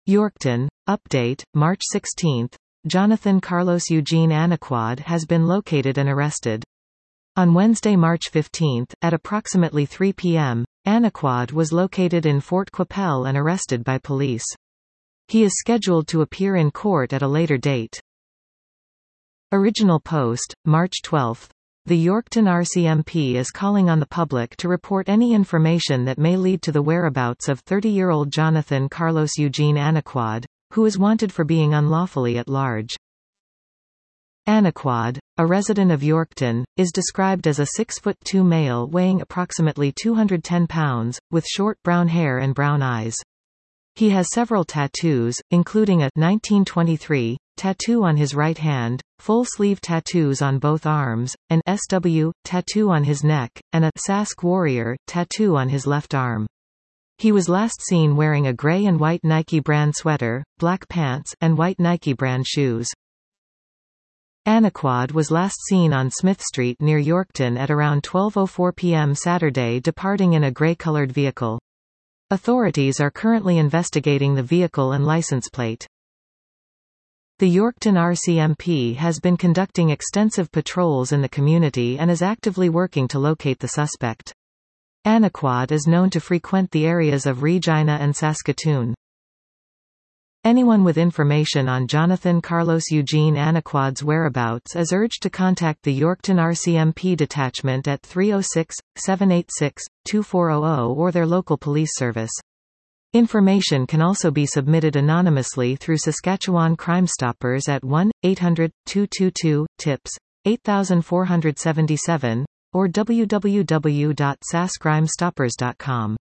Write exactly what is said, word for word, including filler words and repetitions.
Yorkton. Update, March sixteenth. Jonathan Carlos Eugene Anaquad has been located and arrested. On Wednesday, March fifteenth, at approximately three p m, Anaquad was located in Fort Qu'Appelle and arrested by police. He is scheduled to appear in court at a later date. Original post, March twelfth. The Yorkton R C M P is calling on the public to report any information that may lead to the whereabouts of thirty-year-old Jonathan Carlos Eugene Anaquad, who is wanted for being unlawfully at large. Anaquad, a resident of Yorkton, is described as a six foot two male weighing approximately two hundred ten pounds, with short brown hair and brown eyes. He has several tattoos, including a nineteen twenty-three tattoo on his right hand, full-sleeve tattoos on both arms, an S W tattoo on his neck, and a Sask Warrior tattoo on his left arm. He was last seen wearing a gray and white Nike brand sweater, black pants, and white Nike brand shoes. Anaquad was last seen on Smith Street near Yorkton at around twelve oh four p m Saturday, departing in a gray-colored vehicle. Authorities are currently investigating the vehicle and license plate. The Yorkton R C M P has been conducting extensive patrols in the community and is actively working to locate the suspect. Anaquad is known to frequent the areas of Regina and Saskatoon. Anyone with information on Jonathan Carlos Eugene Anaquad's whereabouts is urged to contact the Yorkton R C M P detachment at three oh six, seven eight six, two four hundred or their local police service. Information can also be submitted anonymously through Saskatchewan Crime Stoppers at one eight hundred, two two two, TIPS, eight four seven seven, or w w w dot sask crime stoppers dot com.